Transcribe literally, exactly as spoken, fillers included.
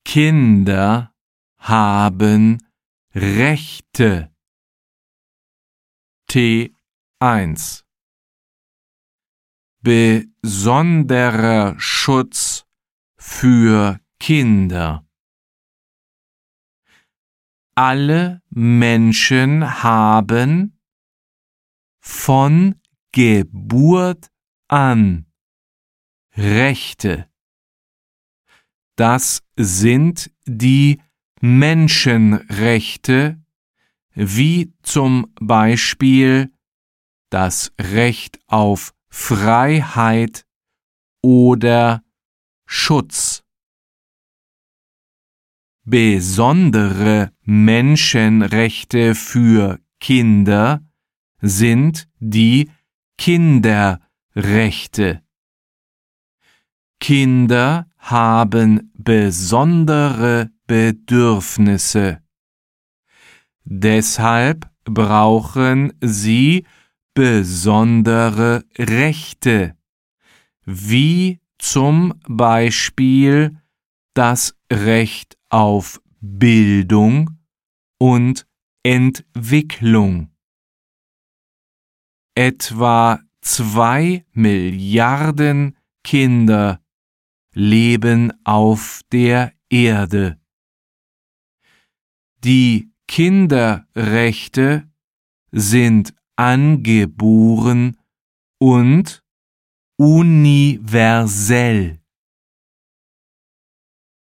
Kinder haben Rechte. T eins. Besonderer Schutz für Kinder. Alle Menschen haben von Geburt an Rechte. Das sind die Menschenrechte, wie zum Beispiel das Recht auf Freiheit oder Schutz. Besondere Menschenrechte für Kinder sind die Kinderrechte. Kinder haben besondere Bedürfnisse. Deshalb brauchen sie besondere Rechte, wie zum Beispiel das Recht auf Bildung und Entwicklung. Etwa zwei Milliarden Kinder leben auf der Erde. Die Kinderrechte sind angeboren und universell.